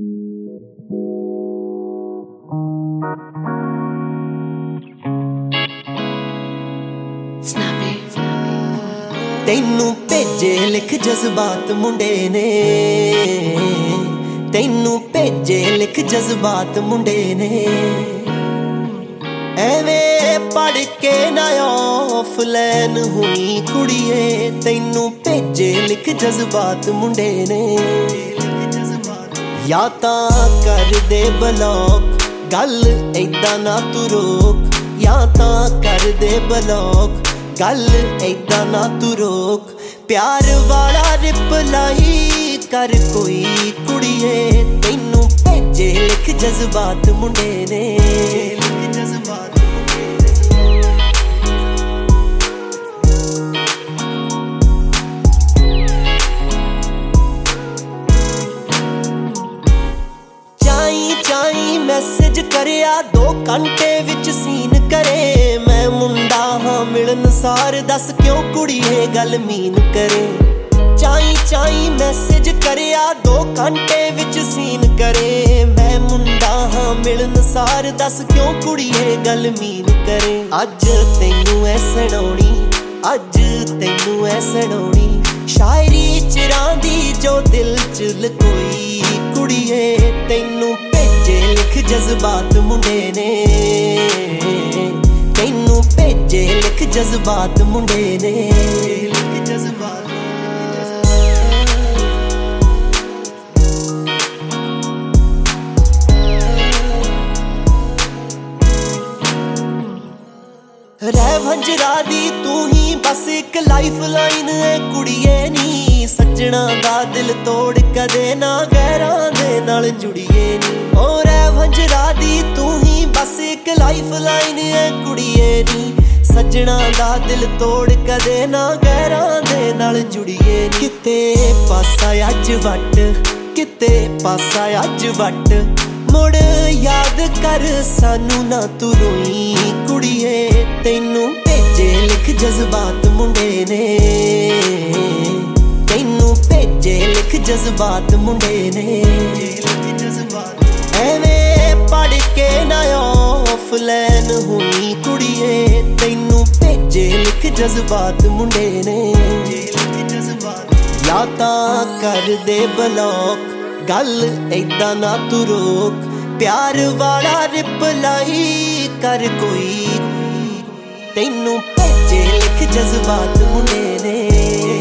ਤੈਨੂੰ ਭੇਜੇ ਲਿਖ ਜਜ਼ਬਾਤ ਮੁੰਡੇ ਨੇ, ਤੈਨੂੰ ਭੇਜੇ ਲਿਖ ਜਜ਼ਬਾਤ ਮੁੰਡੇ ਨੇ। ਐਵੇਂ ਪੜ ਕੇ ਨਾ ਆਫਲਾਈਨ ਹੋਈ ਕੁੜੀਏ, ਤੈਨੂੰ ਭੇਜੇ ਲਿਖ ਜਜ਼ਬਾਤ ਮੁੰਡੇ ਨੇ। ਜਾਂ ਤਾਂ ਕਰਦੇ ਬਲੌਕ, ਗੱਲ ਏਦਾਂ ਨਾ ਤੂੰ ਰੋਕ, ਜਾਂ ਤਾਂ ਕਰਦੇ ਬਲੌਕ, ਗੱਲ ਏਦਾਂ ਨਾ ਤੂੰ ਰੋਕ। ਪਿਆਰ ਵਾਲਾ ਰਿਪਲਾਈ ਕਰ ਕੋਈ ਕੁੜੀਏ, ਤੈਨੂੰ ਭੇਜੇ ਲਿਖ ਜਜ਼ਬਾਤ ਮੁੰਡੇ ਨੇ। ਚਾਈ ਮੈਸੇਜ ਕਰਿਆ 2 ਘੰਟੇ ਵਿੱਚ ਸੀਨ ਕਰੇ। ਮੈਂ ਮੁੰਡਾ ਹਾਂ ਮਿਲਣ ਸਾਰ, ਦੱਸ ਕਿਉਂ ਕੁੜੀਏ ਗੱਲ ਮੀਨ ਕਰੇ। ਚਾਈ ਮੈਸੇਜ ਕਰਿਆ 2 ਘੰਟੇ ਵਿੱਚ ਸੀਨ ਕਰੇ। ਮੈਂ ਮੁੰਡਾ ਹਾਂ ਮਿਲਣ ਸਾਰ, ਦੱਸ ਕਿਉਂ ਕੁੜੀਏ ਗੱਲ ਮੀਨ ਕਰੇ। ਅੱਜ ਤੈਨੂੰ ਐ ਸੁਣਾਉਣੀ, ਅੱਜ ਤੈਨੂੰ ਐ ਸੁਣਾਉਣੀ ਸ਼ਾਇਰੀ ਚਿਰਾਂ ਦੀ ਜੋ ਦਿਲ ਚ ਲਕੋਈ ਕੁੜੀਏ, ਤੈਨੂੰ ਭੇਜੇ ਲਿਖ ਜਜ਼ਬਾਤ ਮੁੰਡੇ ਨੇ। ਤੈਨੂੰ ਭੇਜੇ ਲਿਖ ਜਜ਼ਬਾਤ ਮੁੰਡੇ ਨੇ। ਰਹਿ ਵੰਜਰਾ ਦੀ ਤੂੰ ਹੀ ਬਸ ਇੱਕ ਲਾਈਫ ਲਾਈਨ ਐ ਕੁੜੀਏ ਨੀ। ਸੱਜਣਾ ਦਾ ਦਿਲ ਤੋੜ ਕਦੇ ਨਾ ਗੈਰਾਂ ਦੇ ਨਾਲ ਜੁੜੀਏ ਨੀ। ਓ ਰਹਿ ਵੰਜਰਾ ਦੀ ਤੂੰ ਹੀ ਬਸ ਇੱਕ ਲਾਈਫ ਲਾਈਨ ਐ ਕੁੜੀਏ ਨੀ। ਸੱਜਣਾ ਦਾ ਦਿਲ ਤੋੜ ਕਦੇ ਨਾ ਗੈਰਾਂ ਦੇ ਨਾਲ ਜੁੜੀਏ ਨੀ। ਕਿਤੇ ਪਾਸਾ ਅੱਜ ਵੱਟ, ਕਿਤੇ ਪਾਸਾ ਅੱਜ ਵੱਟ, ਮੁੜ ਯਾਦ ਕਰ ਸਾਨੂੰ ਨਾ ਤੂੰ ਰੋਈ ਕੁੜੀਏ, ਤੈਨੂੰ ਭੇਜੇ ਲਿਖ ਜਜ਼ਬਾਤ ਮੁੰਡੇ ਨੇ। ਤੈਨੂੰ ਭੇਜੇ ਲਿਖ ਜਜ਼ਬਾਤ ਮੁੰਡੇ ਨੇ। ਐਵੇਂ ਪੜ ਕੇ ਨਾ ਆਫਲਾਈਨ ਹੋਈ ਕੁੜੀਏ, ਤੈਨੂੰ ਭੇਜੇ ਲਿਖ ਜਜ਼ਬਾਤ ਮੁੰਡੇ ਨੇ। ਜਾਂ ਤਾਂ ਕਰਦੇ ਬਲੌਕ, ਗੱਲ ਏਦਾਂ ਨਾ ਤੂੰ ਰੋਕ। ਪਿਆਰ ਵਾਲਾ ਰਿਪਲਾਈ ਕਰ ਕੋਈ, ਤੈਨੂੰ ਭੇਜੇ ਲਿਖ ਜਜ਼ਬਾਤ ਮੁੰਡੇ ਨੇ।